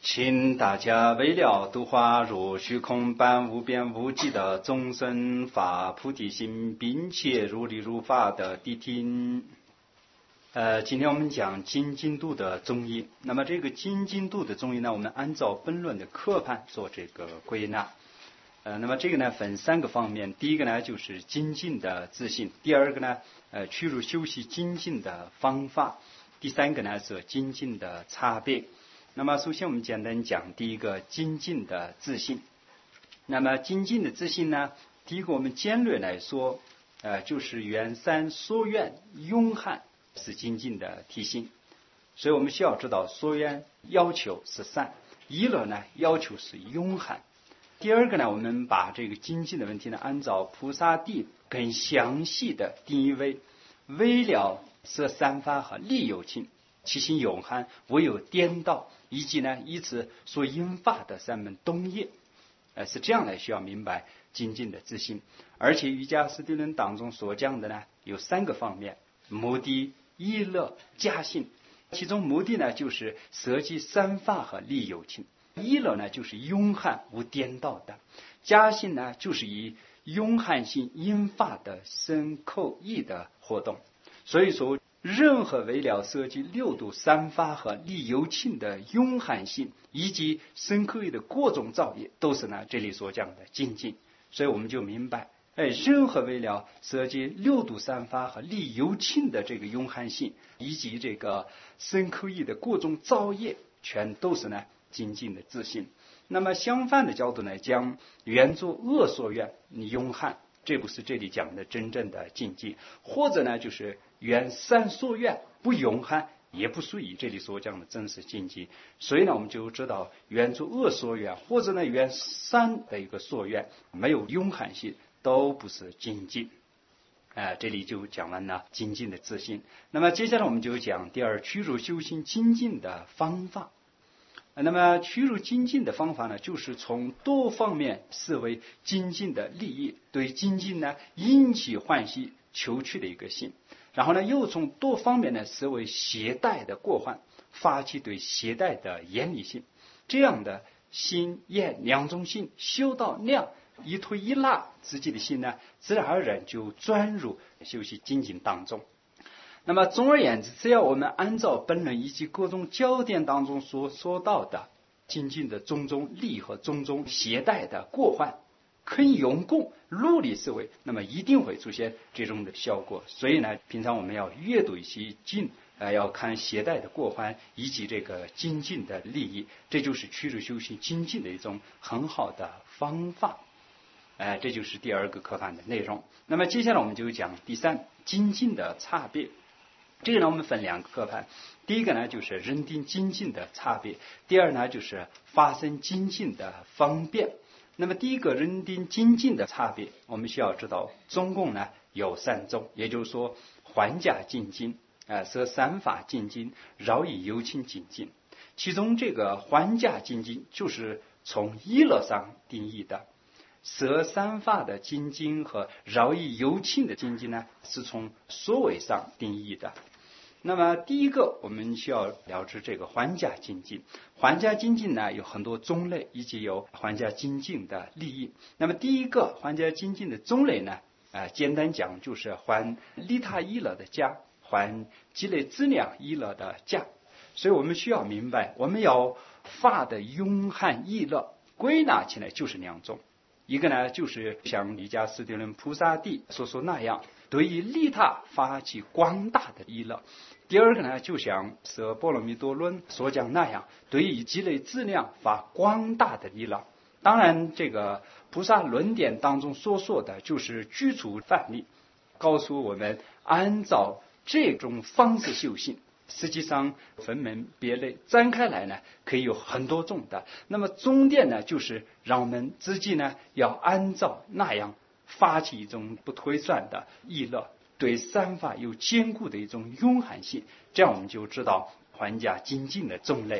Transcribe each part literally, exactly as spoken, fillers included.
请大家为了度化如虚空般无边无际的众生发菩提心，并且如理如法的谛听。呃，今天我们讲精进度的中医。那么这个精进度的中医呢，我们按照本论的课判做这个归纳。呃，那么这个呢分三个方面，第一个呢就是精进的自信，第二个呢呃屈辱修习精进的方法，第三个呢是精进的差别。那么首先我们简单讲第一个精进的自信。那么精进的自信呢，第一个我们简略来说，呃就是缘三所愿拥汉是精进的体性。所以我们需要知道所愿要求是善，依乐呢要求是拥汉。第二个呢，我们把这个精进的问题呢，按照菩萨地更详细的定义为为了摄三法和利有情，其心永汉，唯有颠倒，以及呢以此所引发的三门东业，呃是这样来需要明白精进的自信。而且瑜伽师地论当中所讲的呢有三个方面：目的、依乐、加信。其中目的呢就是摄集三法和利有情，依乐呢就是拥汉无颠倒的，加信呢就是以拥汉性引发的身口意的活动。所以说任何为了涉及六度三法和利有情的拥汉性以及身口意的各种造业，都是呢这里所讲的精进。所以我们就明白，哎，任何为了涉及六度三法和利有情的这个拥汉性以及这个身口意的各种造业，全都是呢精进的自信。那么相反的角度来讲，缘作恶所愿你拥汉，这不是这里讲的真正的精进。或者呢就是缘三所愿不拥汉，也不属于这里所讲的真实精进。所以呢我们就知道缘作恶所愿或者呢缘三的一个所愿没有拥汉性，都不是精进。呃、这里就讲完了精进的自信。那么接下来我们就讲第二，屈辱修行精进的方法。那么屈辱精进的方法呢，就是从多方面视为精进的利益，对精进呢引起欢喜求取的一个心。然后呢又从多方面呢视为携带的过患，发起对携带的严厉性。这样的心厌两种心修到量一推一拉，自己的心呢自然而然就钻入修习精进当中。那么总而言之，只要我们按照本论以及各种教典当中所说到的精进的种种利和种种携带的过患，肯用功努力思维，那么一定会出现这种的效果。所以呢平常我们要阅读一些经，呃，要看携带的过患以及这个精进的利益，这就是屈辱修行精进的一种很好的方法。呃，这就是第二个课判的内容。那么接下来我们就讲第三，精进的差别。这个呢我们分两个课判，第一个呢就是认定精进的差别，第二呢就是发生精进的方便。那么第一个认定精进的差别，我们需要知道总共呢有三种，也就是说还价精进、呃摄三法精进、饶益有情精进。其中这个还价精进就是从依乐上定义的，摄三法的精进和饶益有情的精进呢是从所谓上定义的。那么第一个我们需要了解这个还价精进。还价精进呢有很多种类，以及有还价精进的利益。那么第一个还价精进的种类呢，呃、简单讲就是还利他依乐的价，还积累资粮依乐的价。所以我们需要明白，我们要法的拥汉依乐归纳起来就是两种。一个呢就是像瑜伽师地论菩萨地所说那样，对于利他发起广大的依乐。第二个呢就像舍波罗蜜多论所讲那样，对于积累资粮发广大的依乐。当然这个菩萨论点当中所说的就是具足范例，告诉我们按照这种方式修行，实际上分门别类展开来呢可以有很多种的。那么重点呢就是让我们自己呢要按照那样发起一种不退转的依乐，对三法有坚固的一种拥含性，这样我们就知道还价精进的种类。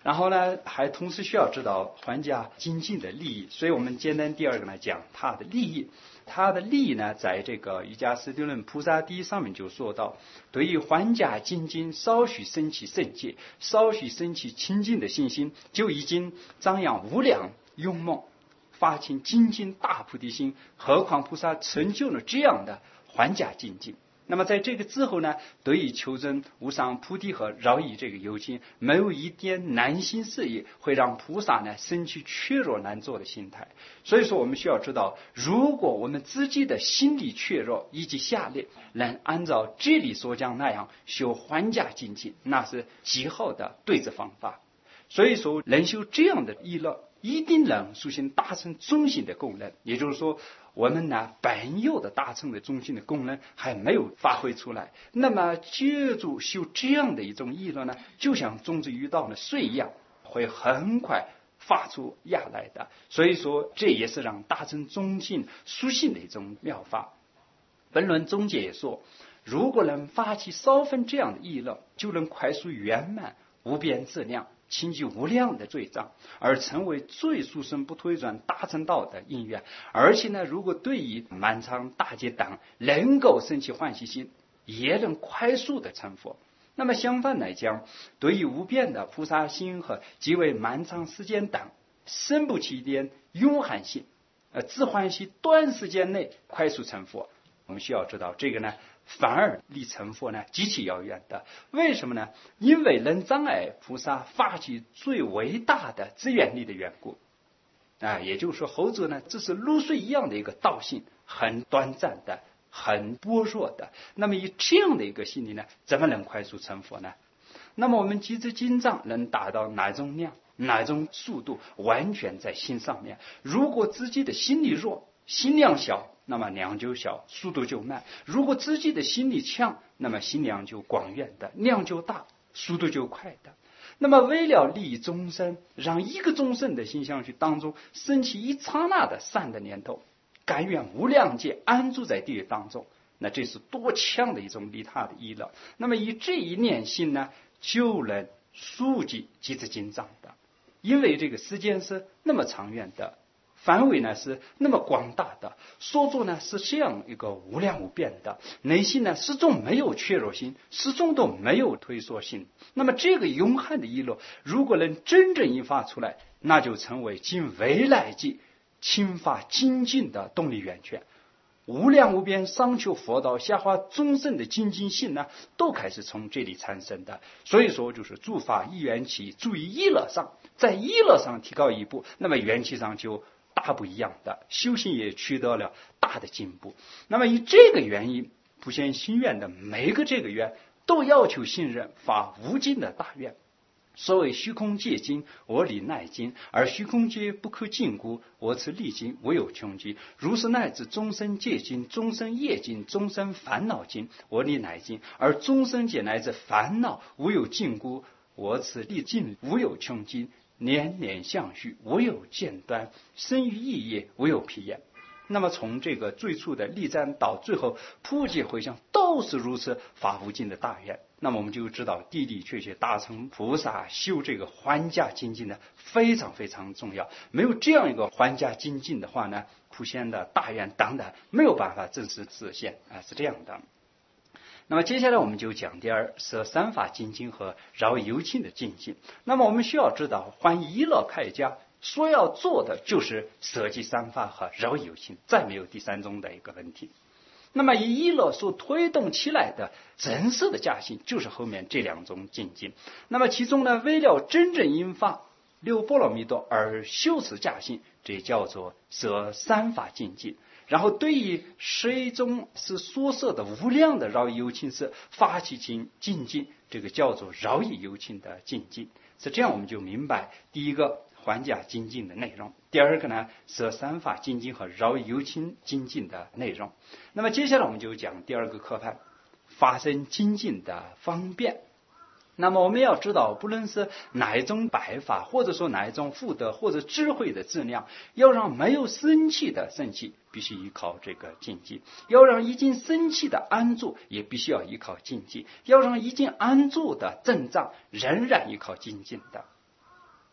然后呢，还同时需要知道还价精进的利益，所以我们简单第二个来讲它的利益。它的利益呢，在这个瑜伽师地论菩萨第一上面就说到，对于还价精进稍许升起圣戒，稍许升起清净的信心，就已经张扬无量勇猛，发起精进大菩提心，何况菩萨成就了这样的还价精进。那么在这个之后呢，对于求证无上菩提和饶益这个有情，没有一点难心事业会让菩萨呢生起怯弱难做的心态。所以说我们需要知道，如果我们自己的心理怯弱以及下列能按照这里所讲那样修还价精进，那是极好的对治方法。所以说能修这样的意乐，一定能实现大乘中心的功能。也就是说，我们呢本有的大乘的中心的功能还没有发挥出来，那么借助修这样的一种意乐呢，就像种子遇到了水一样，会很快发出芽来的。所以说这也是让大乘中心苏醒的一种妙法。本论总结也说，如果能发起少分这样的意乐，就能快速圆满无边质量，清净无量的罪障，而成为最殊胜不退转大乘道的因缘。而且呢，如果对于满仓大劫等能够升起欢喜心，也能快速的成佛。那么相反来讲，对于无边的菩萨心和即为满仓时间等生不起一点永恒心，呃，自欢喜短时间内快速成佛。我们需要知道这个呢，反而离成佛呢极其遥远的。为什么呢？因为能障碍菩萨发起最伟大的资源力的缘故啊，也就是说后者呢只是露水一样的一个道性，很短暂的，很薄弱的。那么以这样的一个心理呢，怎么能快速成佛呢？那么我们机制经藏能达到哪种量哪种速度，完全在心上面。如果自己的心力弱，心量小，那么量就小，速度就慢；如果自己的心力强，那么心量就广远的，量就大，速度就快的。那么为了利益众生，让一个众生的心相续当中升起一刹那的善的念头，甘愿无量劫安住在地狱当中，那这是多强的一种利他的意乐。那么以这一念心呢，就能速记机制经藏的。因为这个时间是那么长远的，范围呢是那么广大的，所作呢是这样一个无量无边的，内心呢始终没有怯弱心，始终都没有退缩心。那么这个永恒的意乐，如果能真正引发出来，那就成为今未来际侵发精进的动力源泉。无量无边上求佛道下化众生的精进性呢，都开始从这里产生的。所以说就是诸法一缘起，注意意乐上，在意乐上提高一步，那么缘起上就大不一样的，修行也取得了大的进步。那么以这个原因，普贤心愿的每个这个愿都要求信任发无尽的大愿。所谓虚空界经，我理乃经，而虚空界不可禁锢，我此历经，我有穷尽。如是乃至终身界经、终身业经、终身烦恼经，我理乃经，而终身界乃至烦恼无有禁锢，我此历尽，无有穷尽。年年相续，无有间断；生于意业，无有疲厌。那么从这个最初的立瞻到最后普济回向，都是如此发无尽的大愿。那么我们就知道的的确确大乘菩萨修这个还价精进呢，非常非常重要。没有这样一个还价精进的话呢，普贤的大愿当然没有办法正式实现啊，是这样的。那么接下来我们就讲第二是三法精进和饶有情的精进。那么我们需要知道，还一乐开家所要做的就是舍弃三法和饶有情，再没有第三种的一个问题。那么以一乐所推动起来的真实的加行，就是后面这两种精进。那么其中呢，为了真正引发六波罗蜜多而修持加行，这叫做舍三法精进。然后对于水中是所设的无量的饶益有情是发起精精进，这个叫做饶益有情的精进。是这样我们就明白第一个还价精进的内容，第二个呢是三法精进和饶益有情精进的内容。那么接下来我们就讲第二个课派，发生精进的方便。那么我们要知道，不论是哪一种百法，或者说哪一种福德或者智慧的质量，要让没有生气的生气，必须依靠这个精进；要让已经生气的安住，也必须要依靠精进；要让已经安住的阵仗，仍然依靠精进的。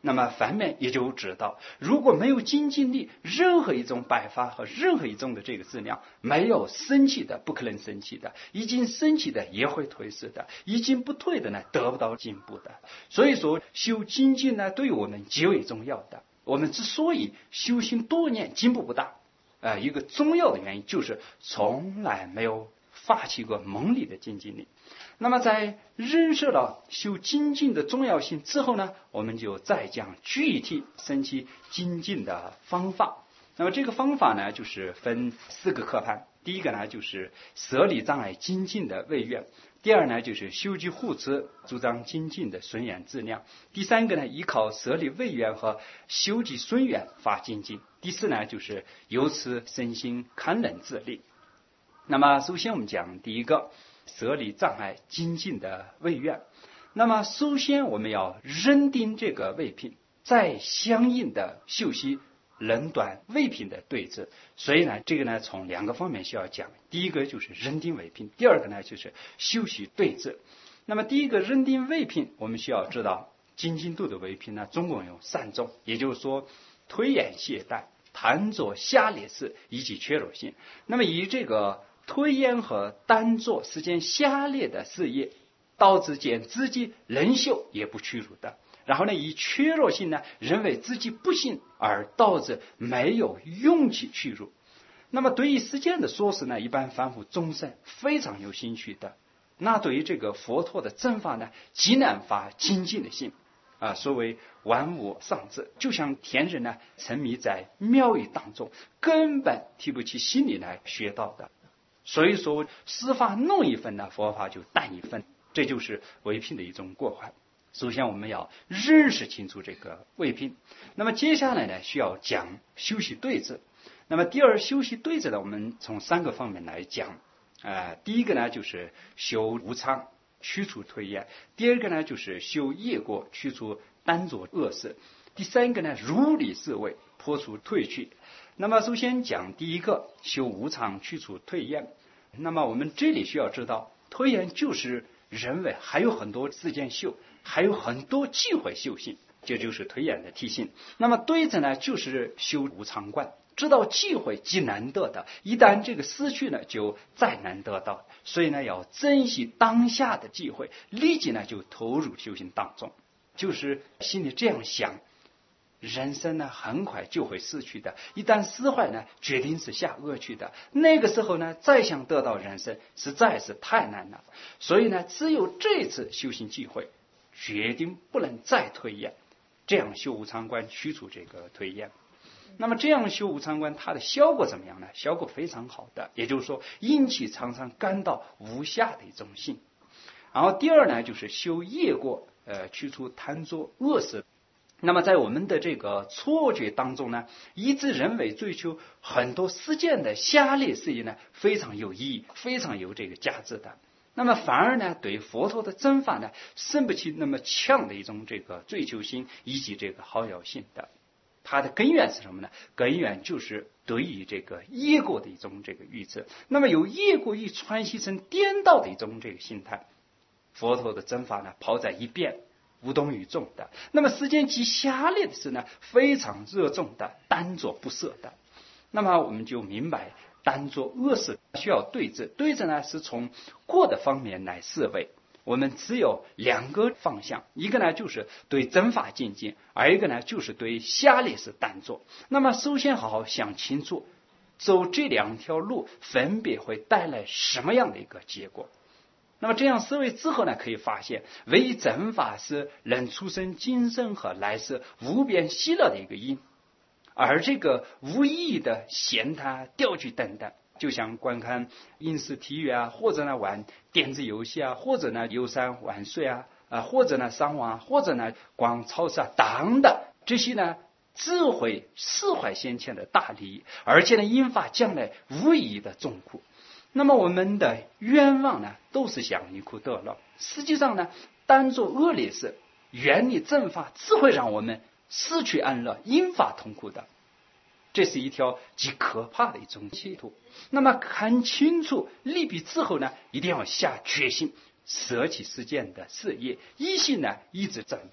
那么反面也就知道，如果没有精进力，任何一种百法和任何一种的这个质量，没有升起的不可能升起的，已经升起的也会退失的，已经不退的呢得不到进步的。所以说修精进呢对我们极为重要的。我们之所以修行多年进步不大，呃，一个重要的原因就是从来没有发起过猛烈的精进力。那么在认识到修精进的重要性之后呢，我们就再讲具体升起精进的方法。那么这个方法呢，就是分四个科判。第一个呢，就是舍离障碍精进的位愿；第二呢，就是修集护持，主张精进的顺缘质量；第三个呢，依靠舍离位愿和修集顺缘发精进；第四呢，就是由此身心堪能自立。那么首先我们讲第一个舍离障碍精进的位愿。那么首先我们要认定这个位品，再相应的修习人短位品的对治。所以呢，这个呢从两个方面需要讲。第一个就是认定位品，第二个呢就是修习对治。那么第一个认定位品，我们需要知道精进度的位品呢总共有三种，也就是说推延懈怠、贪着下劣事以及缺弱性。那么以这个推延和单做是件下劣的事业，导致见自己能修也不屈辱的。然后呢，以缺弱性呢，认为自己不行，而导致没有勇气屈辱。那么对于实践的说辞呢，一般凡夫众生非常有兴趣的。那对于这个佛陀的正法呢，极难发精进的心啊，所谓玩物丧志，就像天人呢沉迷在庙宇当中，根本提不起心里来学道的。所以说施法弄一分呢，佛法就淡一分，这就是唯品的一种过患。首先我们要认识清楚这个唯品。那么接下来呢，需要讲修习对治。那么第二修习对治呢，我们从三个方面来讲。呃，第一个呢就是修无常，去除推延；第二个呢就是修业过，去除单着恶事；第三个呢如理思维，破除退去。那么首先讲第一个修无常，去除退延。那么我们这里需要知道，退延就是认为还有很多时间修，还有很多机会修行，这就是退延的提醒。那么对治呢，就是修无常观，知道机会极难得的，一旦这个失去呢，就再难得到。所以呢，要珍惜当下的机会，立即呢就投入修行当中，就是心里这样想。人生呢很快就会失去的，一旦失坏呢，决定是下恶去的。那个时候呢，再想得到人生实在是太难了。所以呢，只有这次修行机会，决定不能再推延，这样修无常观，去除这个推延。那么这样修无常观，它的效果怎么样呢？效果非常好的，也就是说阴气常常感到无下的一种性。然后第二呢，就是修业过，呃，去除贪着恶事。那么在我们的这个错觉当中呢，一直认为追求很多实践的下列事业呢，非常有意义，非常有这个价值的。那么反而呢，对佛陀的正法呢，生不起那么强的一种这个追求心以及这个好友性的。它的根源是什么呢？根源就是对于这个业过的一种这个预知。那么有业过一传习成颠倒的一种这个心态，佛陀的正法呢，抛在一边，无动于衷的。那么世间极下列的事呢，非常热衷的，单做不赦的。那么我们就明白，单做恶事需要对治，对治呢是从过的方面来思维。我们只有两个方向，一个呢就是对正法精进，而一个呢就是对下列事单做。那么首先好好想清楚，走这两条路分别会带来什么样的一个结果。那么这样思维之后呢，可以发现唯一正法是人出生今生和来世无边喜乐的一个因，而这个无意义的闲谈钓具等等，就像观看影视体育啊，或者呢玩电子游戏啊，或者呢游山玩水啊，啊或者呢上网，或者呢逛超市啊等等，这些呢只会释怀先前的大利益，而且呢引发将来无意义的痛苦。那么我们的愿望呢，都是想离苦得乐。实际上呢，单做恶劣事，远离正法，只会让我们失去安乐，引发痛苦的。这是一条极可怕的一种企图。那么看清楚利弊之后呢，一定要下决心，舍弃世间的事业，一心呢依止正法。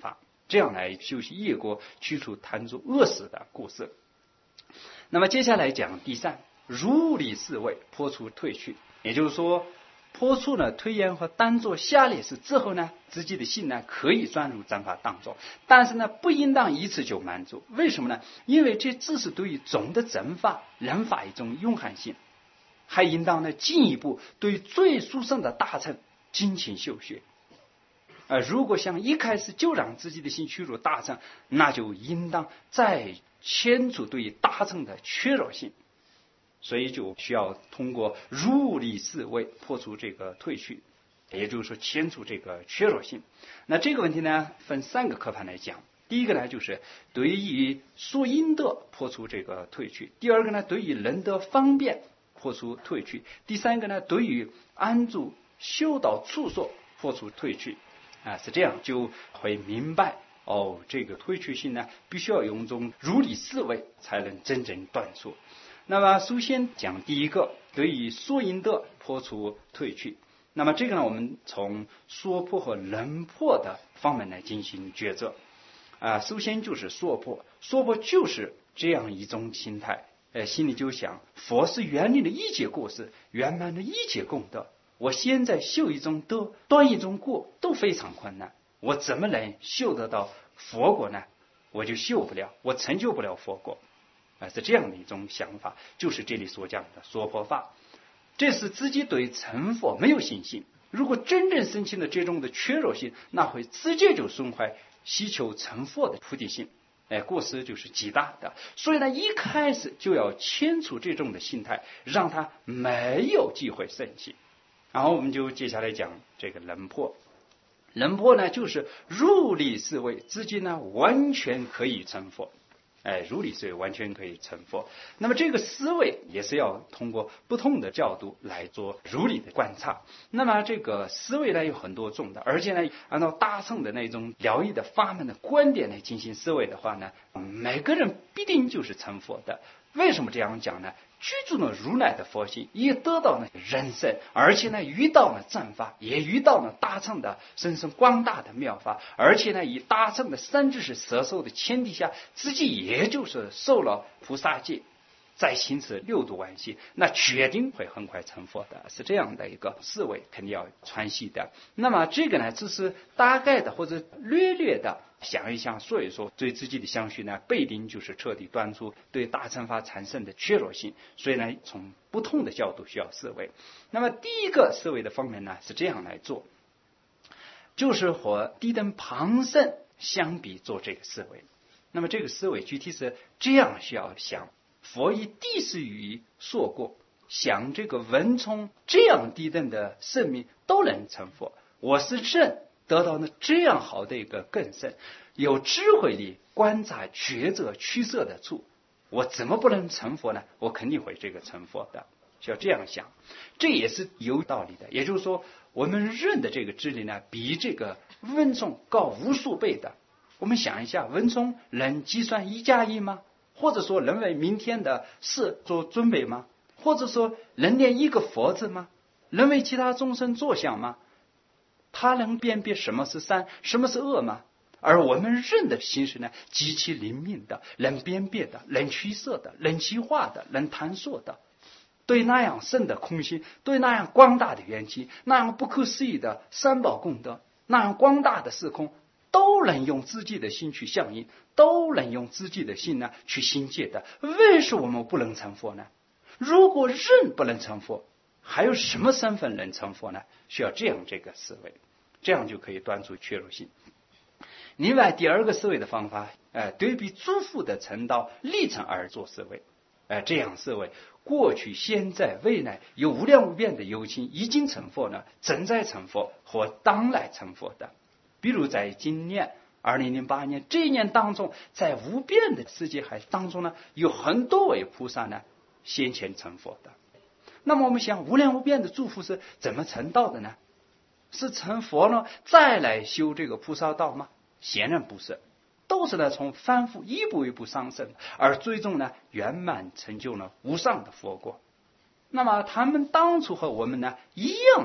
这样来修习业果，去除贪著恶死的故事。那么接下来讲第三，如理四位，破除退去。也就是说，破除呢推延和当作下列事之后呢，自己的心呢可以钻入正法当中，但是呢不应当一次就满足。为什么呢？因为这只是对于总的正法人法一种永恒性，还应当呢进一步对最殊胜的大乘精勤修学。呃，如果想一开始就让自己的心趋入大乘，那就应当再迁除对大乘的缺弱性，所以就需要通过如理四位破除这个退去，也就是说迁除这个缺弱性。那这个问题呢，分三个科判来讲。第一个呢，就是对于所应得破除这个退去；第二个呢，对于人得方便破除退去；第三个呢，对于安住修道处所破除退去。啊，是这样，就会明白哦，这个退去性呢，必须要用种如理四位才能真正断除。那么首先讲第一个，对于所应得破除退去。那么这个呢，我们从说破和人破的方面来进行抉择。啊，首先就是说破，说破就是这样一种心态，呃，心里就想，佛是圆领的一切过失，圆满的一切功德。我现在修一种德，断一种过，都非常困难。我怎么能修得到佛果呢？我就修不了，我成就不了佛果。啊，是这样的一种想法，就是这里所讲的说破法。这是自己对成佛没有信心。如果真正生起了这种的缺弱性，那会直接就损坏希求成佛的菩提心。哎，过失就是极大的。所以呢，一开始就要迁除这种的心态，让他没有机会生起。然后我们就接下来讲这个人破。人破呢，就是如理四位，自己呢完全可以成佛。哎，如理四位完全可以成佛。那么这个思维也是要通过不同的角度来做如理的观察。那么这个思维呢有很多种的，而且呢按照大乘的那种疗愈的法门的观点来进行思维的话呢，每个人必定就是成佛的。为什么这样讲呢？居住了如来的佛性，也得到了人生，而且呢遇到了正法，也遇到了大乘的深深广大的妙法，而且呢以大乘的三知识摄受的前提下，自己也就是受了菩萨戒，再行持六度万行，那决定会很快成佛的，是这样的一个思维，肯定要传习的。那么这个呢，只是大概的或者略略的想一想，所以说对自己的相续呢，必定就是彻底断除对大乘法产生的缺弱性。所以呢，从不同的角度需要思维。那么第一个思维的方面呢，是这样来做，就是和低等旁生相比做这个思维。那么这个思维具体是这样需要想：佛以地势于所过，想这个文聪这样低等的生命都能成佛，我是人得到了这样好的一个更胜，有智慧力观察抉择取舍的处，我怎么不能成佛呢？我肯定会这个成佛的，需要这样想。这也是有道理的。也就是说，我们人的这个智力呢，比这个文聪高无数倍的。我们想一下，文聪能计算一加一吗？或者说能为明天的事做准备吗？或者说能念一个佛字吗？能为其他众生着想吗？他能辨别什么是善，什么是恶吗？而我们人的心识呢，极其灵敏的，能辨别的，能取舍的，能细化的，能探索的。对那样深的空性，对那样广大的缘起，那样不可思议的三宝功德，那样广大的时空，都能用自己的心去相应，都能用自己的心呢去心界的。为什么我们不能成佛呢？如果人不能成佛，还有什么身份能成佛呢？需要这样这个思维，这样就可以断除缺弱性。另外第二个思维的方法，呃，对比诸佛的成道历程而做思维，呃，这样思维，过去、现在、未来有无量无边的有情已经成佛了，正在成佛或当来成佛的。比如在今年二零零八年这一年当中，在无边的世界海当中呢，有很多位菩萨呢先前成佛的。那么我们想，无量无边的诸佛是怎么成道的呢？是成佛呢再来修这个菩萨道吗？显然不是，都是呢从反复一步一步上升，而最终呢圆满成就了无上的佛果。那么他们当初和我们呢一样的，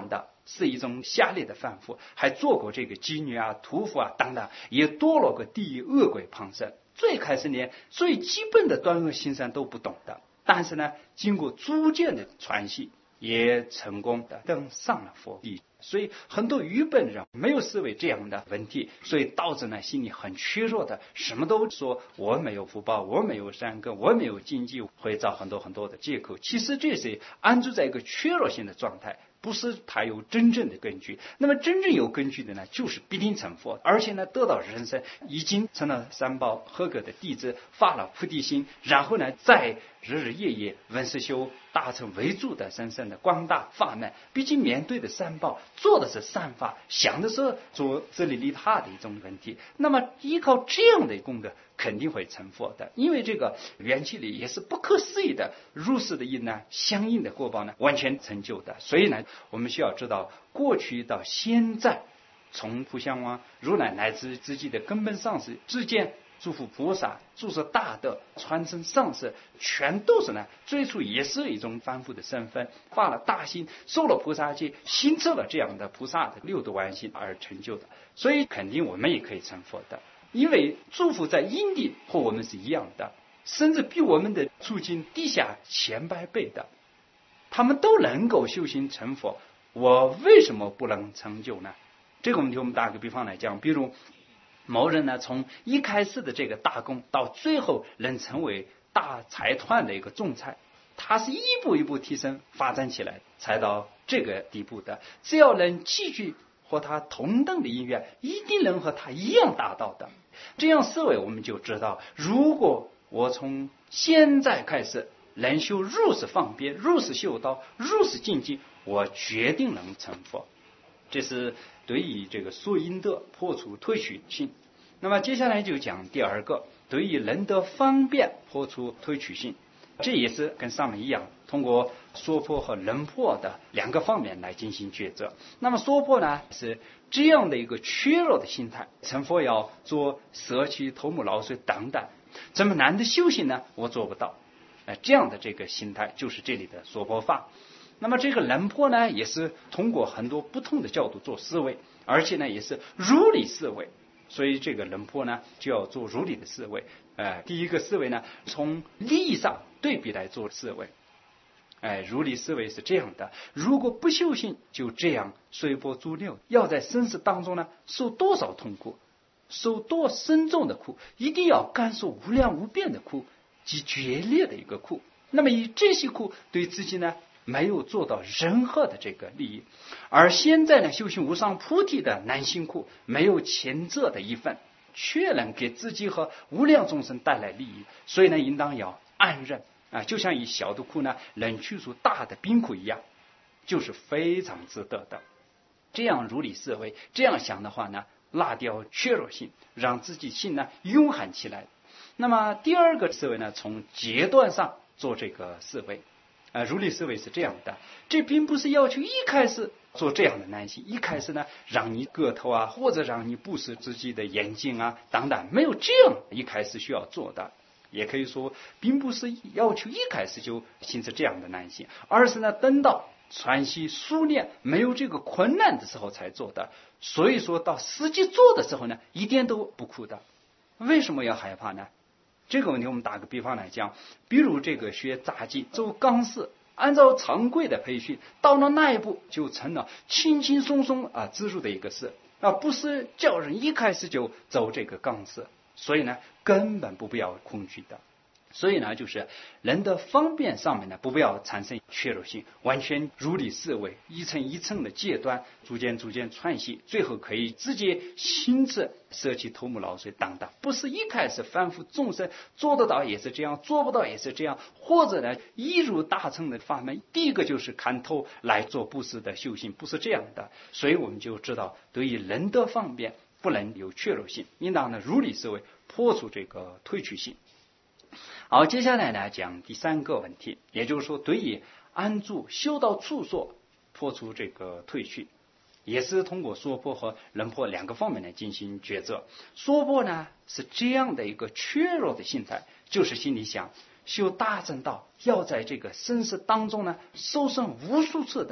是一种下劣的凡夫，还做过这个妓女啊、屠夫啊等等，也堕落过地狱恶鬼旁生。最开始连最基本的断恶行善都不懂的，但是呢，经过逐渐的传习，也成功的登上了佛地。所以很多愚笨人没有思维这样的问题，所以导致呢心里很缺弱的，什么都说我没有福报，我没有善根，我没有经济，会找很多很多的借口。其实这是安住在一个缺弱性的状态，不是他有真正的根据。那么真正有根据的呢，就是必定成佛，而且呢得到人生，已经成了三宝合格的弟子，发了菩提心，然后呢再日日夜夜闻思修，达成为主的深深的广大法门。毕竟面对的三宝，做的是善法，想的是做自利利他的一种问题，那么依靠这样的功德肯定会成佛的。因为这个缘起里也是不可思议的如是的因呢，相应的果报呢完全成就的。所以呢我们需要知道，过去到现在，从普贤王如来乃至自己的根本上师之间，诸佛菩萨注释大德传承上师，全都是呢最初也是一种凡夫的身份，发了大心，受了菩萨戒，心测了这样的菩萨的六度万行而成就的。所以肯定我们也可以成佛的，因为诸佛在因地和我们是一样的，甚至比我们的处境低下千百倍的，他们都能够修行成佛，我为什么不能成就呢？这个问题我们打个比方来讲，比如某人呢，从一开始的这个大功，到最后能成为大财团的一个总裁，他是一步一步提升发展起来才到这个地步的。只要能继续和他同等的因缘，一定能和他一样达到的。这样思维我们就知道，如果我从现在开始能修如是方便，如是修道，如是精进，我决定能成佛。这是对于这个所因得破除退取性。那么接下来就讲第二个，对于能得方便破除退取性。这也是跟上面一样，通过说破和能破的两个方面来进行抉择。那么说破呢，是这样的一个缺弱的心态，成佛要做舍弃头目劳水等等，这么难的修行呢，我做不到。呃，这样的这个心态就是这里的说破法。那么这个能破呢，也是通过很多不同的角度做思维，而且呢也是如理思维。所以这个能破呢，就要做如理的思维。呃，第一个思维呢，从利益上对比来做思维。哎，如理思维是这样的：如果不修行，就这样随波逐流，要在生死当中呢，受多少痛苦，受多深重的苦，一定要感受无量无边的苦，极决裂的一个苦。那么以这些苦对自己呢，没有做到任何的这个利益。而现在呢，修行无上菩提的难辛苦，没有前者的一份，却能给自己和无量众生带来利益，所以呢，应当要安忍啊，就像以小的苦呢，能去除大的冰苦一样，就是非常值得的。这样如理思维，这样想的话呢，拉掉怯弱性，让自己心呢勇悍起来。那么第二个思维呢，从阶段上做这个思维。呃，如理思维是这样的，这并不是要求一开始做这样的难行，一开始呢让你个头啊，或者让你布施自己的眼睛啊等等，没有这样一开始需要做的。也可以说，并不是要求一开始就形成这样的难行，而是呢等到传习熟练，没有这个困难的时候才做的。所以说到实际做的时候呢，一点都不苦的。为什么要害怕呢？这个问题我们打个比方来讲，比如这个学杂技走钢丝，按照常规的培训，到了那一步就成了轻轻松松啊自入的一个事啊，不是叫人一开始就走这个钢丝，所以呢根本不必要恐惧的。所以呢，就是人的方便上面呢，不要产生怯弱性，完全如理思维，一层一层的阶段，逐渐逐渐串习，最后可以直接心智舍弃头目劳水等等。不是一开始凡夫众生做得到也是这样，做不到也是这样，或者呢一入大乘的法门，第一个就是看透来做布施的修行，不是这样的。所以我们就知道，对于人的方便不能有怯弱性，应当呢如理思维，破除这个退去性。好，接下来呢讲第三个问题，也就是说对于安住修道处所破除这个退去，也是通过说破和能破两个方面来进行抉择。说破呢是这样的一个缺弱的心态，就是心里想修大正道，要在这个生死当中呢受生无数次的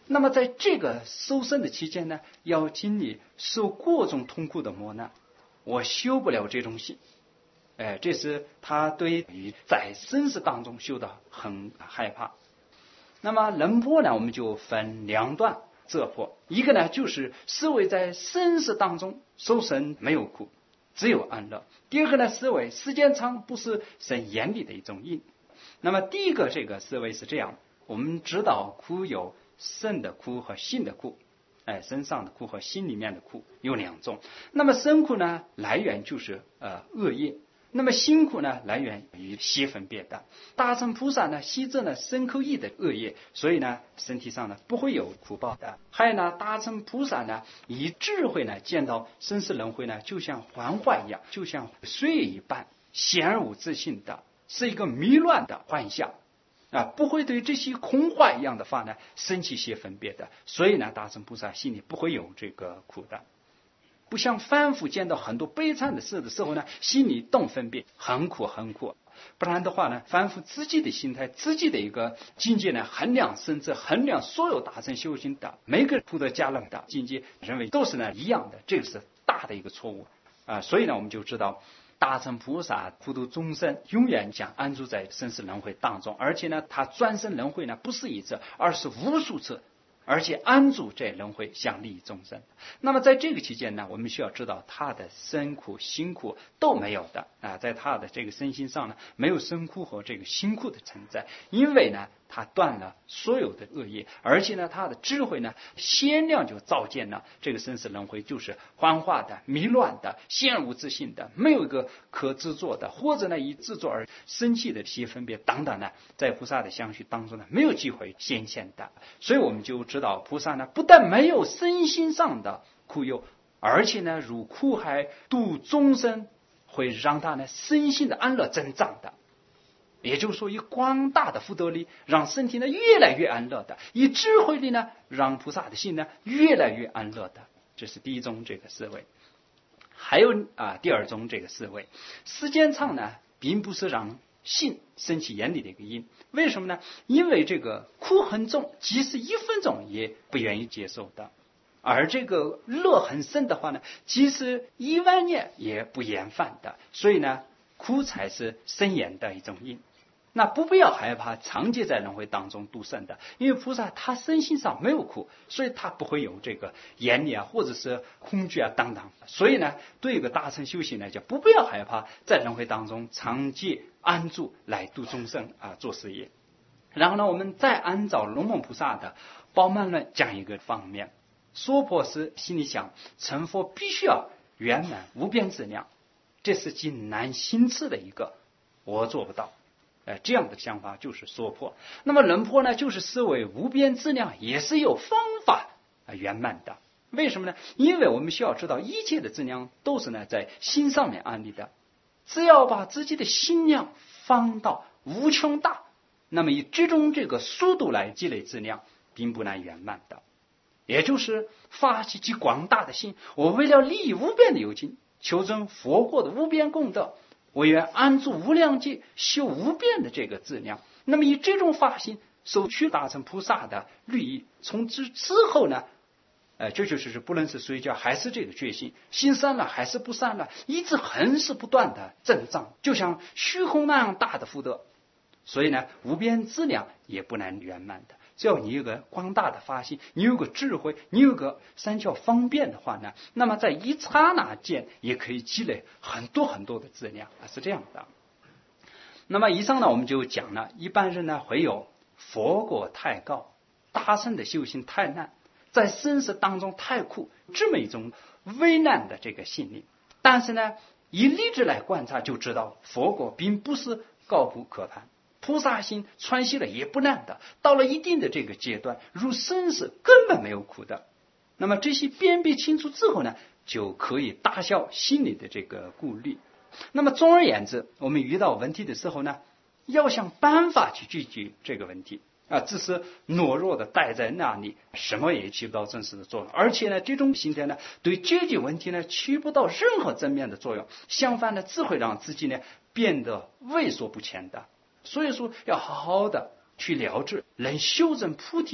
那么在这个受生的期间呢，要经历受各种痛苦的磨难，我修不了这种心。哎，这是他对于在生死当中修的很害怕。那么人波呢，我们就分两段这波，一个呢就是思维在生死当中受生没有苦，只有安乐；第二个呢，思维时间长不是神眼里的一种印。那么第一个这个思维是这样，我们知道苦有身的苦和心的苦，哎，身上的苦和心里面的苦有两种。那么身苦呢，来源就是呃恶业。那么心苦呢，来源于邪分别的。大乘菩萨呢，息着呢身口意的恶业，所以呢，身体上呢不会有苦报的。还有呢，大乘菩萨呢，以智慧呢，见到生死轮回呢，就像幻化一样，就像水一般，显而无自性的，是一个迷乱的幻象啊，不会对这些空话一样的话呢，生起邪分别的。所以呢，大乘菩萨心里不会有这个苦的。不像凡夫见到很多悲惨的事的时候呢，心里动分别，很苦很苦。不然的话呢，凡夫自己的心态，自己的一个境界呢，衡量甚至衡量所有大乘修行的每个普陀迦楞的境界，认为都是呢一样的，这个是大的一个错误啊。所以呢，我们就知道大乘菩萨普度众生，永远将安住在生死轮回当中，而且呢，他转生轮回呢不是一次，而是无数次。而且安住在轮回，想利益众生。那么在这个期间呢，我们需要知道他的身苦心苦都没有的啊，在他的这个身心上呢，没有身苦和这个心苦的存在，因为呢，他断了所有的恶业，而且呢，他的智慧呢，先量就照见了这个生死轮回就是幻化的、迷乱的、现而无自性的，没有一个可制作的，或者呢以制作而生气的这些分别等等呢，在菩萨的相续当中呢，没有机会显现的。所以我们就知道菩萨呢，不但没有身心上的苦忧，而且呢，如苦海度众生，会让他呢身心的安乐增长的。也就是说，以广大的福德力，让身体呢越来越安乐的；以智慧力呢，让菩萨的心呢越来越安乐的。这是第一种这个思维。还有啊，第二种这个思维，时间长呢，并不是让性升起眼里的一个因。为什么呢？因为这个苦很重，即使一分钟也不愿意接受的；而这个乐很深的话呢，即使一万年也不厌烦的。所以呢，苦才是深远的一种因。那不必要害怕长期在轮回当中度生的，因为菩萨他身心上没有苦，所以他不会有这个眼力啊，或者是恐惧啊等等。所以呢，对一个大乘修行来讲，不必要害怕在轮回当中长期安住来度众生啊，做事业。然后呢，我们再按照龙蒙菩萨的宝鬘论讲一个方面，娑婆世心里想成佛必须要圆满无边资量，这是极难心智的一个，我做不到。呃，这样的想法就是娑婆。那么人婆呢，就是思维无边资量，也是有方法啊圆满的。为什么呢？因为我们需要知道，一切的资量都是呢在心上面安立的。只要把自己的心量放到无穷大，那么以这种这个速度来积累资量，并不难圆满的。也就是发起极广大的心，我为了利益无边的有情，求证佛国的无边功德，我愿安住无量界，修无边的这个质量。那么以这种发心，收取大乘菩萨的律仪，从之之后呢，呃，这就是不论是睡觉还是这个决心，心散了还是不散了，一直恒是不断的增长，就像虚空那样大的福德。所以呢，无边资量也不难圆满的。只要你有个广大的发心，你有个智慧，你有个三教方便的话呢，那么在一刹那间也可以积累很多很多的资量啊，是这样的。那么以上呢，我们就讲了，一般人呢会有佛果太高，大乘的修行太难，在生死当中太苦，这么一种危难的这个心理。但是呢，以理智来观察，就知道佛果并不是高不可攀。菩萨心穿习了也不难的，到了一定的这个阶段，如生死根本没有苦的。那么这些辨别清楚之后呢，就可以打消心里的这个顾虑。那么总而言之，我们遇到问题的时候呢，要想办法去解决这个问题啊，只是懦弱的待在那里，什么也起不到真实的作用。而且呢，这种心态呢，对解决问题呢，起不到任何正面的作用，相反呢，只会让自己呢变得畏缩不前的。所以说要好好的去了知能修正菩提的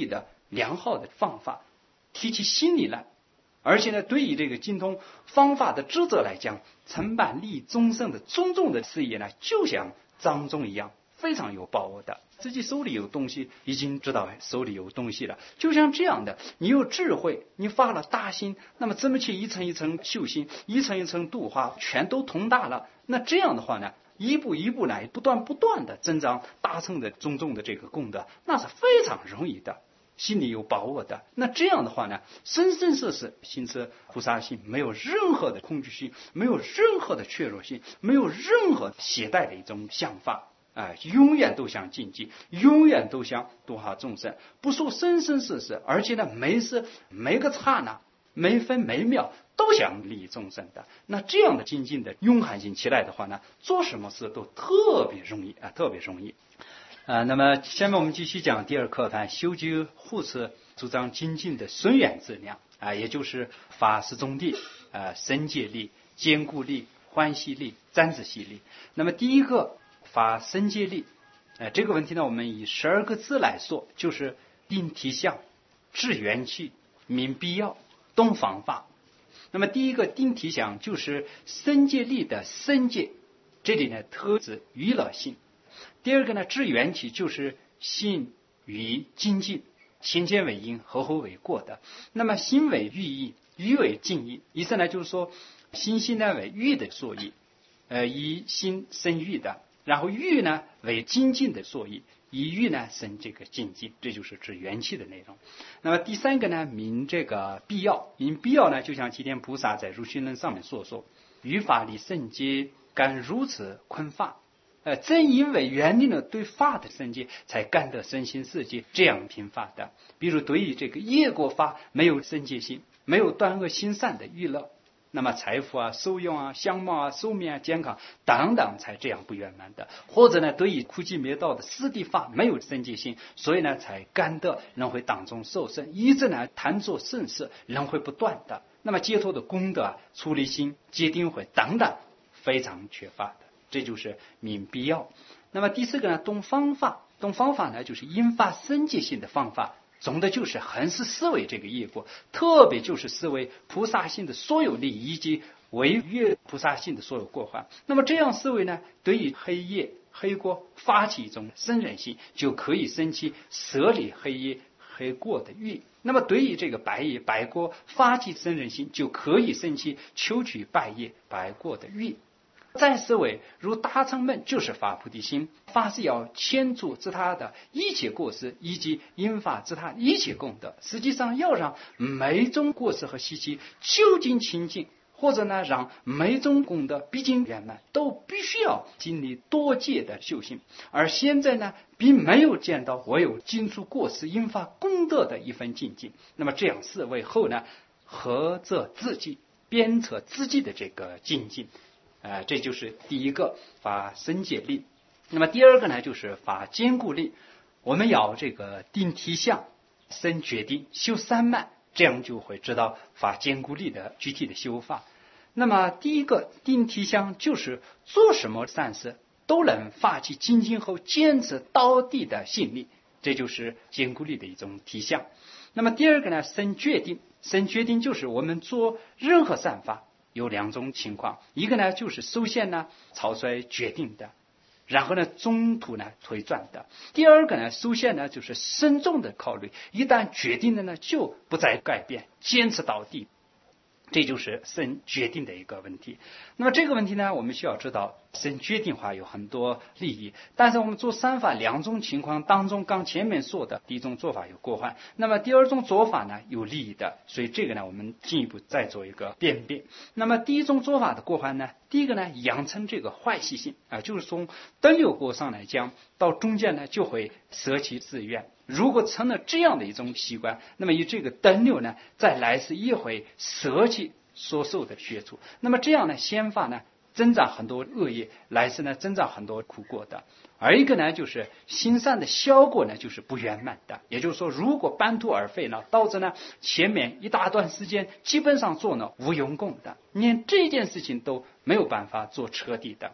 良好的方法，提起心理来。而且呢，对于这个精通方法的智者来讲，承办利益众生的种种的事业呢，就像张忠一样，非常有把握的。自己手里有东西，已经知道手里有东西了，就像这样的，你有智慧，你发了大心，那么这么去一层一层修心，一层一层度化，全都通达了。那这样的话呢，一步一步来，不断不断的增长达成的种种的这个功德，那是非常容易的，心里有把握的。那这样的话呢，生生世世行持菩萨心，没有任何的恐惧心，没有任何的怯弱心，没有任何懈怠的一种想法。哎，永远都想精进，永远都想度化众生，不说生生世世，而且呢，每时每个刹那、每分每秒都想利益众生的。那这样的精进的勇悍性起来的话呢，做什么事都特别容易啊，特别容易。啊，那么下面我们继续讲第二课谈修集护持主张精进的顺缘质量啊，也就是法十种力啊，身戒力、坚固力、欢喜力、沾自喜力。那么第一个法身戒力，呃，这个问题呢，我们以十二个字来说，就是定体相、知缘起、明必要、懂方法。那么第一个定体相就是身戒力的身戒，这里呢特指娱乐性。第二个呢，知缘起就是心与精进，先见为因，后后为果的。那么心为欲意，欲为静意，意思呢就是说，心心呢为欲的所依，呃，以心生欲的。然后欲呢为精进的所依，以欲呢生这个精进，这就是指元气的内容。那么第三个呢，明这个必要，明必要呢，就像齐天菩萨在入心论上面所说，于法理圣洁，敢如此坤法。呃，正因为原定了对法的圣洁，才感得身心世界这样品法的。比如对于这个业果法没有圣洁心，没有断恶心善的娱乐，那么财富啊、受用啊、相貌啊、寿命啊、健康等等才这样不圆满的。或者呢，对于苦集灭道的四谛法没有圣洁心，所以呢才感得人会当中受胜，一直呢谈作盛世，人会不断的。那么解脱的功德啊、出离心、戒定慧等等非常缺乏的，这就是明必要。那么第四个呢，懂方法，懂方法呢就是引发深界性的方法。总的就是恒是思维这个业果，特别就是思维菩萨性的所有利益以及违越菩萨性的所有过患。那么这样思维呢，对于黑业黑过发起一种生忍性，就可以生起舍离黑业黑过的欲。那么对于这个白业白过发起生忍性，就可以生起求取白业白过的欲。再思维如大乘门就是发菩提心，发是要牵住自他的一切过失，以及引发自他一切功德。实际上要让每种过失和习气究竟清净，或者呢让每种功德毕竟圆满，都必须要经历多界的修行。而现在呢，并没有见到我有尽除过失引发功德的一份境界。那么这样思维后呢，合则自己鞭策自己的这个精进。呃，这就是第一个发身戒力。那么第二个呢，就是发坚固力。我们要这个定体相、生决定、修三慢，这样就会知道发坚固力的具体的修法。那么第一个定体相就是做什么善事都能发起精进后坚持到底的信力，这就是坚固力的一种体相。那么第二个呢，生决定。生决定就是我们做任何善法有两种情况，一个呢就是首先呢草率决定的，然后呢中途呢推转的。第二个呢，首先呢就是慎重的考虑，一旦决定了呢就不再改变，坚持到底。这就是生决定的一个问题。那么这个问题呢，我们需要知道生决定化有很多利益，但是我们做三法两种情况当中，刚前面说的第一种做法有过患，那么第二种做法呢有利益的，所以这个呢我们进一步再做一个辨别。那么第一种做法的过患呢，第一个呢养成这个坏习性啊，就是从登流过上来讲，到中间呢就会舍弃自愿。如果成了这样的一种习惯，那么以这个登流呢，在来世也会舍弃所受的学处。那么这样呢，先法呢增长很多恶业，来世呢增长很多苦果的。而一个呢，就是行善的效果呢，就是不圆满的。也就是说，如果半途而废呢，导致呢前面一大段时间基本上做呢无用功的，连这件事情都没有办法做彻底的。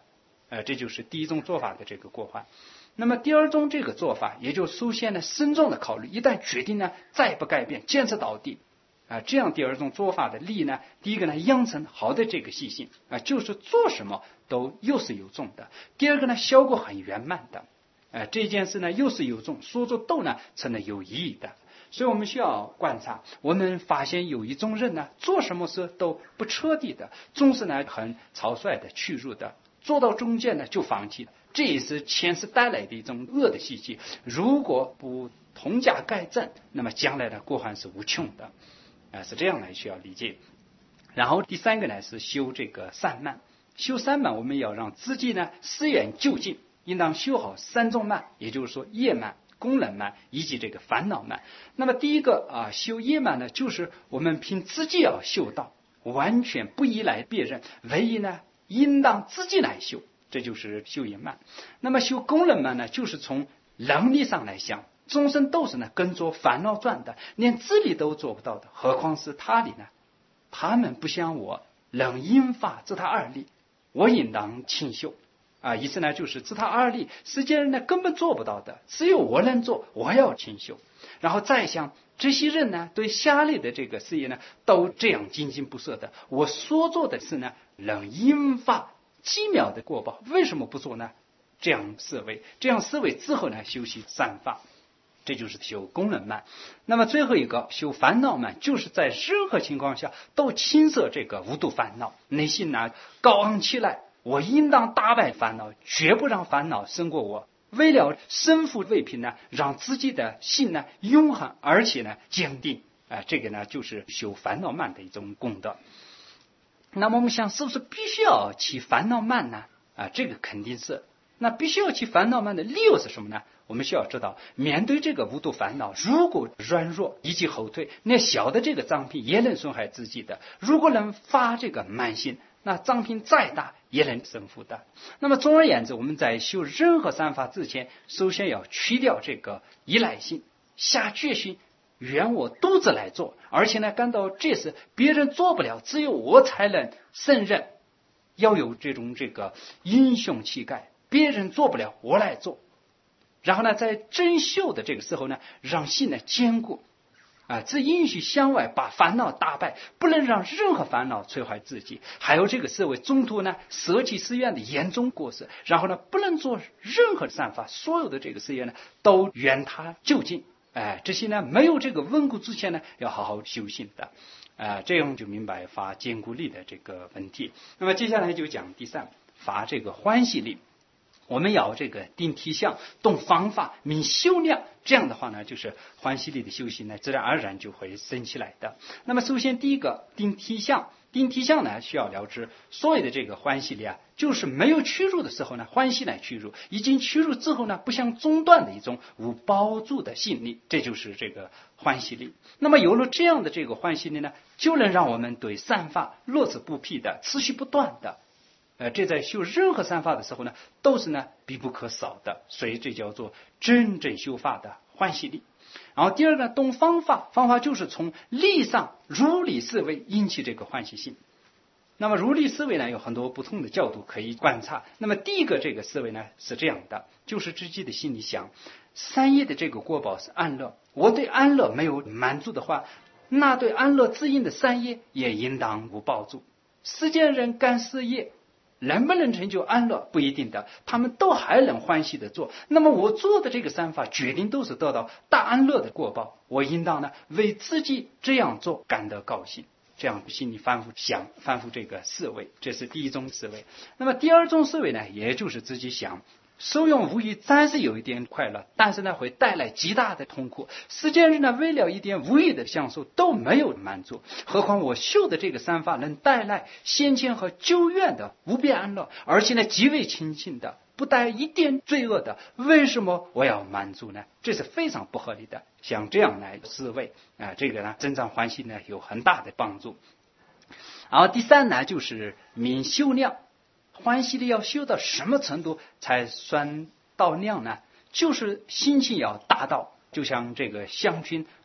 呃，这就是第一种做法的这个过患。那么第二种这个做法，也就首先呢，慎重的考虑，一旦决定呢，再不改变，坚持到底啊、呃，这样第二种做法的利呢，第一个呢，养成好的这个习性啊、呃，就是做什么都有始有终的；第二个呢，效果很圆满的，呃，这件事呢，有始有终，说做都呢，成了有意义的。所以我们需要观察，我们发现有一种人呢，做什么事都不彻底的，总是呢很草率的屈辱的，做到中间呢就放弃了，这也是前世带来的一种恶的习气。如果不同加改正，那么将来的过患是无穷的，啊、呃，是这样来需要理解。然后第三个呢是修这个散慢，修散慢，我们要让自己呢思远就近，应当修好三种慢，也就是说业慢、功能慢以及这个烦恼慢。那么第一个啊，修业慢呢，就是我们凭自己要修道，完全不依赖别人，唯一呢应当自己来修，这就是修业慢。那么修功能慢呢，就是从能力上来想，众生都是呢跟着烦恼转的，连自力都做不到的，何况是他力呢？他们不像我，能引发自他二力，我应当勤修。啊，意思呢就是自他二力，世间人呢根本做不到的，只有我能做，我要勤修。然后再想这些人呢，对下列的这个事业呢，都这样精进不舍的，我所做的事呢，能引发几秒的果报，为什么不做呢？这样思维，这样思维之后呢，修习散发，这就是修功能慢。那么最后一个修烦恼慢，就是在任何情况下都轻摄这个无度烦恼，内心呢高昂起来，我应当打败烦恼，绝不让烦恼胜过我。为了身负未平呢，让自己的心呢永恒而且呢坚定啊、呃，这个呢就是修烦恼慢的一种功德。那么我们想，是不是必须要起烦恼慢呢？啊、呃，这个肯定是。那必须要起烦恼慢的理由是什么呢？我们需要知道，面对这个无度烦恼，如果软弱以及后退，那小的这个脏品也能损害自己的。如果能发这个慢心，那脏品再大也能胜负的。那么总而言之，我们在修任何三法之前，首先要去掉这个依赖性，下决心愿我独自来做，而且呢感到这是别人做不了，只有我才能胜任，要有这种这个英雄气概，别人做不了我来做。然后呢在真修的这个时候呢，让心呢坚固啊，只允许向外把烦恼打败，不能让任何烦恼摧坏自己。还有这个思维中途呢舍弃寺院的严重过失，然后呢不能做任何善法，所有的这个事业呢都远他就近。哎，这些呢没有这个稳固之前呢，要好好修行的。啊、呃，这样就明白发坚固力的这个问题。那么接下来就讲第三，发这个欢喜力。我们要这个定体相，动方法，明修量，这样的话呢，就是欢喜力的修行呢，自然而然就会升起来的。那么首先第一个定体相，定体相呢需要了知，所谓的这个欢喜力啊，就是没有屈辱的时候呢，欢喜来屈辱；已经屈辱之后呢，不想中断的一种无包住的心力，这就是这个欢喜力。那么有了这样的这个欢喜力呢，就能让我们对善法乐此不疲的，持续不断的。呃，这在修任何善法的时候呢，都是呢必不可少的，所以这叫做真正修法的欢喜力。然后第二个懂方法，方法就是从理上如理思维引起这个欢喜心。那么如理思维呢，有很多不同的角度可以观察。那么第一个这个思维呢是这样的，就是自己的心里想，善业的这个果报是安乐，我对安乐没有满足的话，那对安乐自因的善业也应当无报足。世间人干事业能不能成就安乐不一定的，他们都还能欢喜的做。那么我做的这个善法决定都是得到大安乐的果报，我应当呢为自己这样做感到高兴。这样心里反复想，反复这个思维，这是第一种思维。那么第二种思维呢，也就是自己想，受用无疑暂时有一点快乐，但是呢会带来极大的痛苦。世间人呢为了一点无意的享受都没有满足，何况我修的这个三法能带来先前和久远的无边安乐，而且呢极为清净的，不带一点罪恶的，为什么我要满足呢？这是非常不合理的。像这样来思维啊、呃，这个呢增长欢喜呢有很大的帮助。然后第三呢就是明修量，欢喜力要修到什么程度才算到量呢？就是心情要达到，就像这个香薰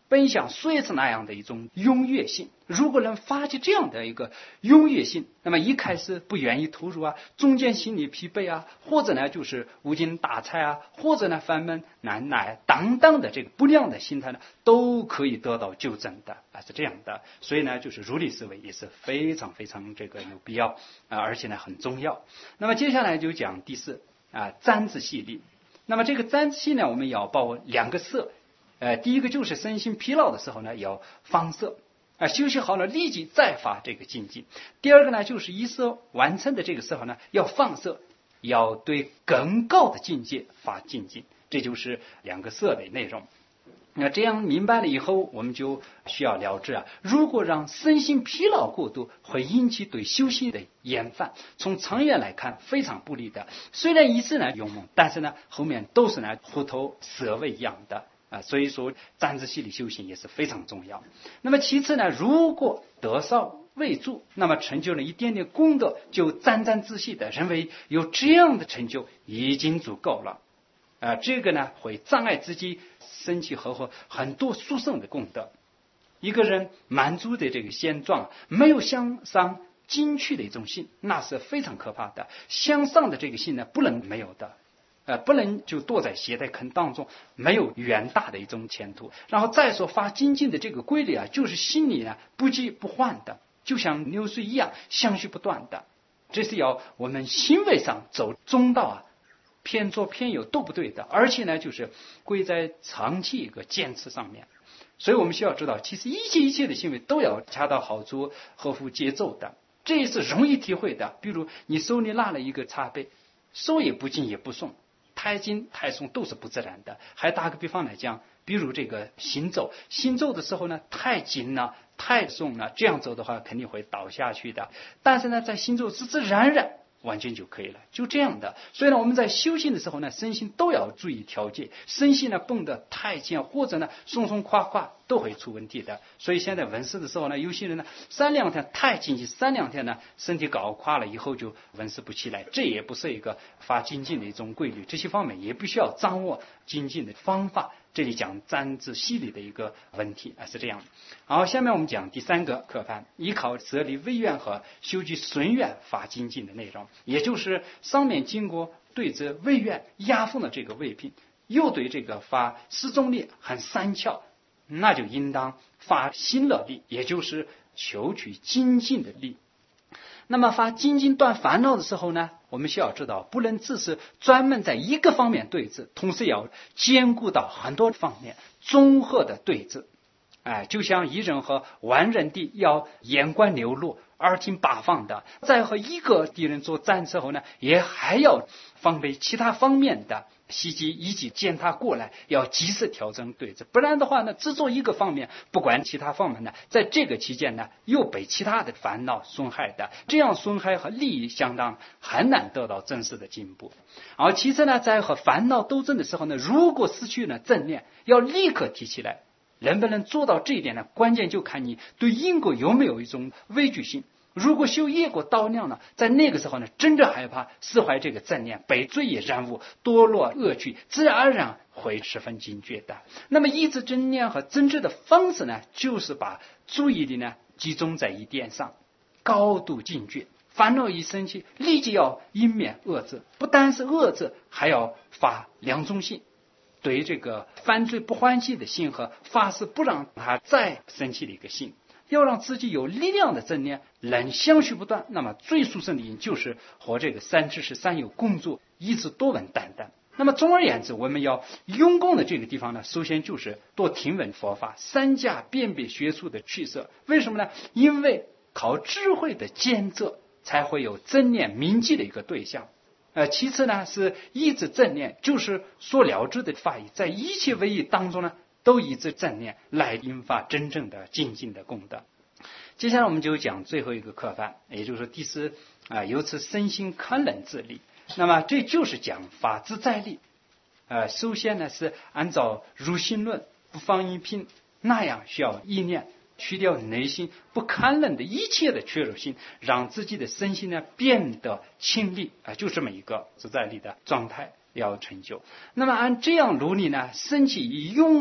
奔向水子那样的一种踊跃性。如果能发起这样的一个踊跃性，那么一开始不愿意投入啊，中间心理疲惫啊，或者呢就是无精打采啊，或者呢烦闷难耐等等的这个不良的心态呢，都可以得到纠正的啊，是这样的。所以呢，就是如理思维也是非常非常这个有必要啊，而且呢很重要。那么接下来就讲第四啊，沾自系力。那么这个沾自系呢，我们要把握两个色。呃，第一个就是身心疲劳的时候呢，要放色啊、呃，休息好了立即再发这个精进。第二个呢，就是一色完成的这个时候呢，要放色，要对更高的境界发精进。这就是两个色的内容。那这样明白了以后，我们就需要了知啊，如果让身心疲劳过度，会引起对修行的厌烦，从长远来看非常不利的。虽然一次呢勇猛，但是呢后面都是呢虎头蛇尾一样的。啊，所以说沾自系力修行也是非常重要。那么其次呢，如果得少未足，那么成就了一点点功德，就沾沾自喜的认为有这样的成就已经足够了。啊，这个呢会障碍自己升起和和很多殊胜的功德。一个人满足的这个现状，没有向上进取的一种心，那是非常可怕的。向上的这个心呢，不能没有的。呃，不能就堕在鞋带坑当中，没有远大的一种前途。然后再说发精进的这个规律啊，就是心里呢不急不缓的，就像流水一样相续不断的。这是要我们行为上走中道啊，偏左偏右都不对的，而且呢就是归在长期一个坚持上面。所以我们需要知道，其实一切一切的行为都要恰到好处，合乎节奏的，这也是容易体会的。比如你手里拿了一个茶杯，手也不紧也不松，太紧太松都是不自然的。还打个比方来讲，比如这个行走，行走的时候呢，太紧了太松了，这样走的话肯定会倒下去的。但是呢，在行走自自然然完全就可以了，就这样的。所以呢，我们在修行的时候呢，身心都要注意调节，身心呢绷得太紧或者呢松松垮垮都会出问题的。所以现在问世的时候呢，有些人呢三两天太精进，三两天呢身体搞垮了以后就问世不起来，这也不是一个发精进的一种规律。这些方面也必须要掌握精进的方法。这里讲沾自系力的一个问题啊，是这样。好，下面我们讲第三个课范，依靠舍离微愿和修集顺愿发精进的内容，也就是上面经过对这微愿压封的这个位品，又对这个发十种力很三巧，那就应当发心乐力，也就是求取精进的力。那么发精进断烦恼的时候呢，我们需要知道，不能只是专门在一个方面对治，同时要兼顾到很多方面，综合的对治。哎，就像一人和万人敌要眼观六路，耳听八方的，在和一个敌人作战之后呢，也还要防备其他方面的袭击以及见他过来，要及时调整对治。不然的话呢，只做一个方面，不管其他方面呢，在这个期间呢，又被其他的烦恼损害的，这样损害和利益相当，很难得到真实的进步。而其次呢，在和烦恼斗争的时候呢，如果失去了正念，要立刻提起来。能不能做到这一点呢？关键就看你对因果有没有一种畏惧性。如果修业果倒量了，在那个时候呢，真正害怕释怀这个正念，被罪业染污，堕落恶趣，自然而然会十分警觉的。那么抑制正念和真知的方式呢，就是把注意力呢集中在一点上，高度警觉。烦恼一生气，立即要湮灭遏制，不单是遏制，还要发两种性。对这个犯罪不还击的心和发誓不让他再生气的一个心，要让自己有力量的正念能相续不断。那么最殊胜的因就是和这个三知识三有共作，一直多闻淡淡。那么总而言之，我们要用功的这个地方呢，首先就是多听闻佛法，三家辨别学术的取舍。为什么呢？因为靠智慧的监测才会有正念铭记的一个对象。呃，其次呢是抑制正念，就是所了知的法义，在一切唯义当中呢，都抑制正念，来引发真正的精进的功德。接下来我们就讲最后一个课范，也就是第四啊、呃，由此身心堪能自立。那么这就是讲法自在力。呃，首先呢是按照如心论不放一品那样，需要意念。去掉内心不堪忍的一切的缺弱性，让自己的身心呢变得清丽啊、呃，就这么一个自在力的状态要成就。那么按这样努力呢，升起以勇悍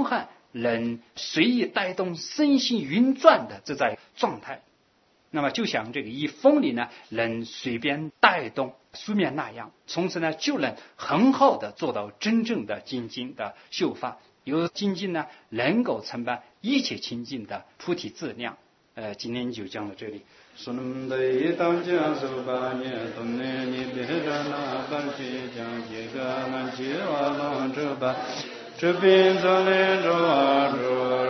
能随意带动身心运转的这在状态。那么就像这个以风力呢能随便带动书面那样，从此呢就能很好的做到真正的精进的修法，有精进呢能够承办一切清净的菩提质量。呃，今天就讲到这里。 这边走来着啊着